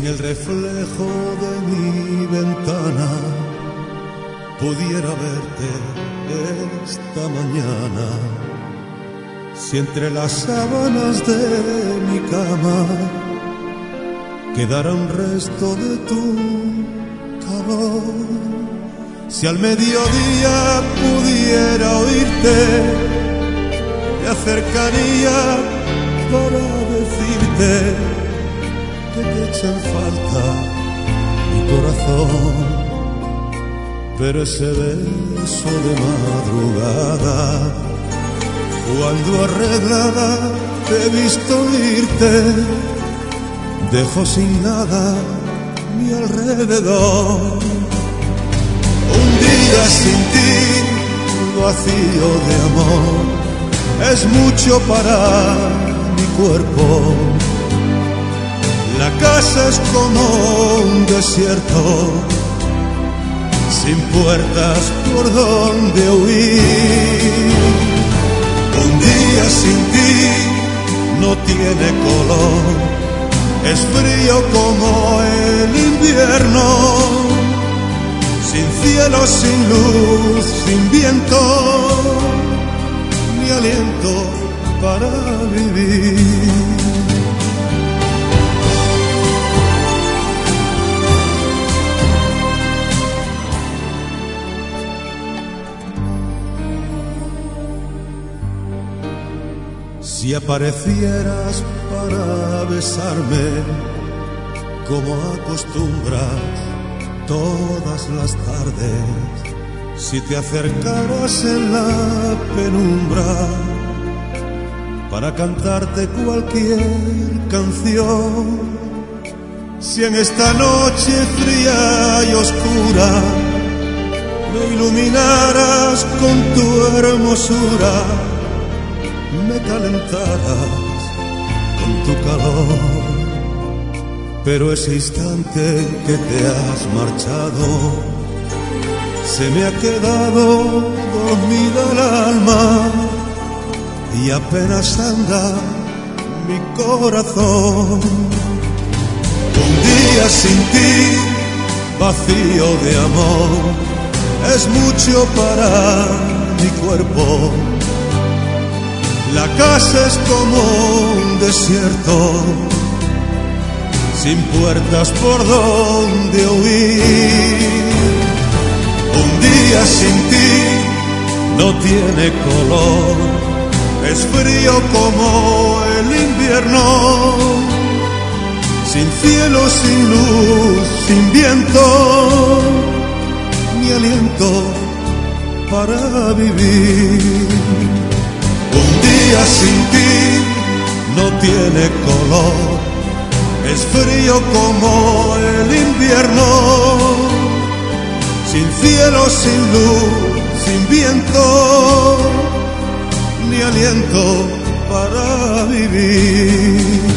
en el reflejo de mi ventana pudiera verte esta mañana, si entre las sábanas de mi cama quedara un resto de tu calor, si al mediodía pudiera oírte, me acercaría para decirte que te echa en falta mi corazón, pero ese beso de madrugada, cuando arreglada te he visto irte, dejo sin nada mi alrededor. Un día sin ti, vacío de amor, es mucho para mi cuerpo. La casa es como un desierto, sin puertas por donde huir. Un día sin ti no tiene color, es frío como el invierno, sin cielo, sin luz, sin viento, ni aliento para vivir. Si aparecieras para besarme, como acostumbras todas las tardes, si te acercaras en la penumbra para cantarte cualquier canción, si en esta noche fría y oscura me iluminaras con tu hermosura, me calentarás con tu calor, pero ese instante en que te has marchado, se me ha quedado dormida el alma y apenas anda mi corazón. Un día sin ti, vacío de amor, es mucho para mi cuerpo. La casa es como un desierto, sin puertas por donde huir. Un día sin ti no tiene color, es frío como el invierno, sin cielo, sin luz, sin viento, ni aliento para vivir. Un día sin ti no tiene color, es frío como el invierno, sin cielo, sin luz, sin viento, ni aliento para vivir.